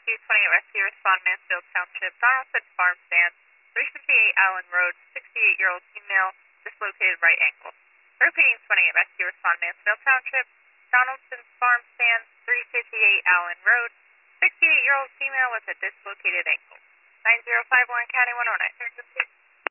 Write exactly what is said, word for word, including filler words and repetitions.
two twenty-eight Rescue Respond, Mansfield Township, Donaldson Farm Stand, three fifty-eight Allen Road, sixty-eight-year-old female, dislocated right ankle. Repeating twenty-eight Rescue Respond, Mansfield Township, Donaldson Farm Stand, three fifty-eight Allen Road, sixty-eight-year-old female with a dislocated ankle. nine zero five one County one oh nine.